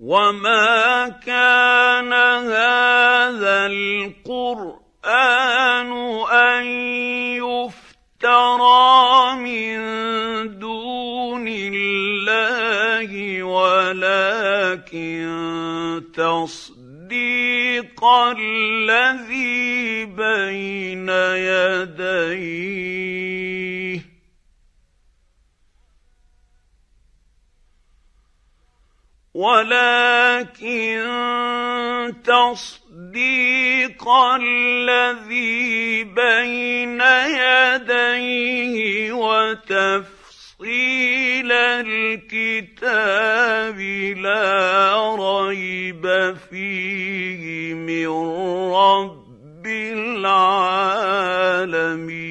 وما كان هذا القرآن أن يفترى من دون الله ولكن تصديق الذي بين يديه وتفصيل الكتاب لا ريب فيه من رب العالمين.